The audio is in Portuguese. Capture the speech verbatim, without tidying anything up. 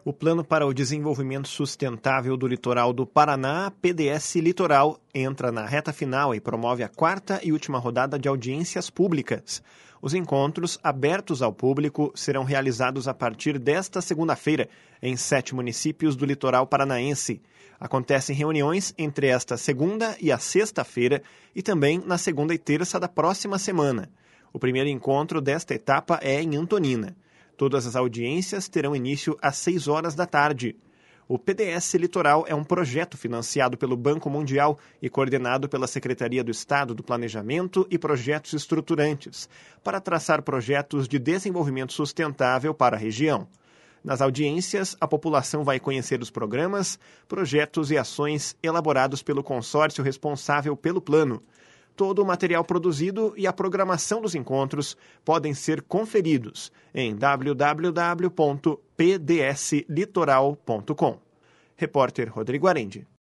O Plano para o Desenvolvimento Sustentável do Litoral do Paraná, P D S Litoral, entra na reta final e promove a quarta e última rodada de audiências públicas. Os encontros, abertos ao público, serão realizados a partir desta segunda-feira, em sete municípios do litoral paranaense. Acontecem reuniões entre esta segunda e a sexta-feira e também na segunda e terça da próxima semana. O primeiro encontro desta etapa é em Antonina. Todas as audiências terão início às seis horas da tarde. O P D S Litoral é um projeto financiado pelo Banco Mundial e coordenado pela Secretaria do Estado do Planejamento e Projetos Estruturantes, para traçar projetos de desenvolvimento sustentável para a região. Nas audiências, a população vai conhecer os programas, projetos e ações elaborados pelo consórcio responsável pelo plano. Todo o material produzido e a programação dos encontros podem ser conferidos em w w w ponto p d s litoral ponto com. Repórter Rodrigo Arendi.